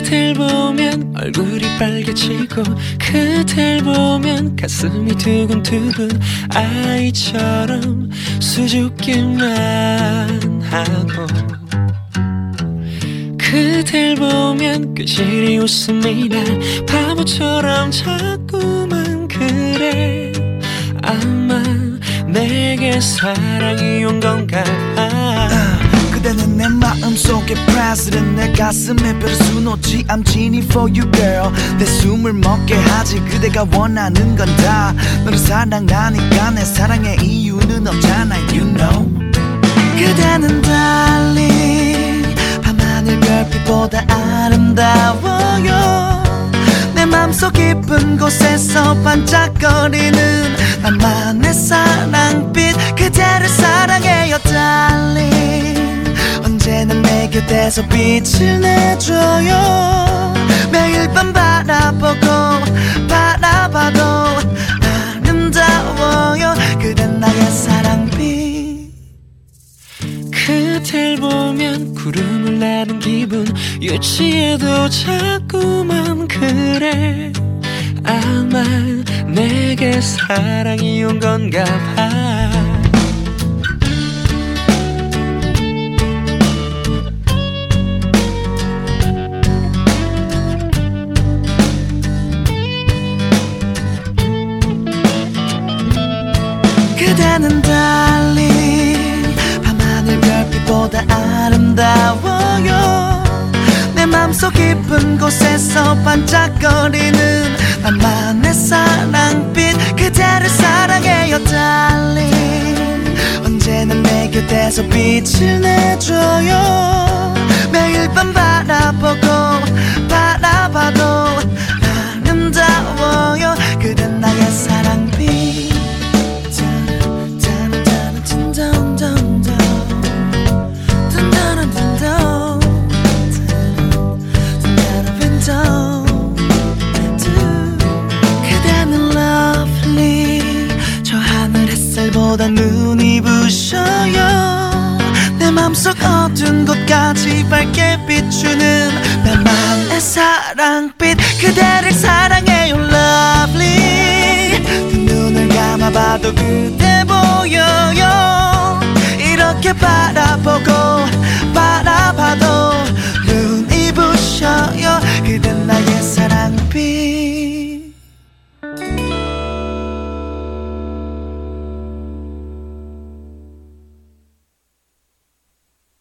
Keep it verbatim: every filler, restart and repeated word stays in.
그댈 보면 얼굴이 빨개지고 그댈 보면 가슴이 두근두근 아이처럼 수줍기만 하고 그댈 보면 괜시리 웃음이 나 바보처럼 자꾸만 그래 아마 내게 사랑이 온 건가 봐 그대는 내 마음속의 president 내 가슴에 별을 수놓지 I'm genie for you girl 내 숨을 멎게 하지 그대가 원하는 건 다 너를 사랑하니까 내 사랑의 이유는 없잖아 you know 그대는 darling 밤하늘 별빛보다 아름다워요 내 맘속 깊은 곳에서 반짝거리는 나만의 사랑빛 그대를 사랑해요 darling 언제나 내 곁에서 빛을 내줘요 매일 밤 바라보고 바라봐도 아름다워요 그댄 나의 사랑빛 그댈 보면 구름을 나는 기분 유치해도 자꾸만 그래 아마 내게 사랑이 온 건가 봐 그대는 darling 밤하늘 별빛보다 아름다워요 내 맘속 깊은 곳에서 반짝거리는 나만의 사랑빛 그대를 사랑해요 darling 언제나 내 곁에서 빛을 내줘요 매일 밤 바라보고 바라봐도 아름다워요 그댄 나의 사랑빛 그대는 lovely 저 하늘 햇살보다 눈이 부셔요 내 맘속 어두운 곳까지 밝게 비추는 나만의 사랑빛 그대를 사랑해요 lovely 두 눈을 감아봐도 그대 보여요 이렇게 바라보고 바라봐도 눈이 부셔요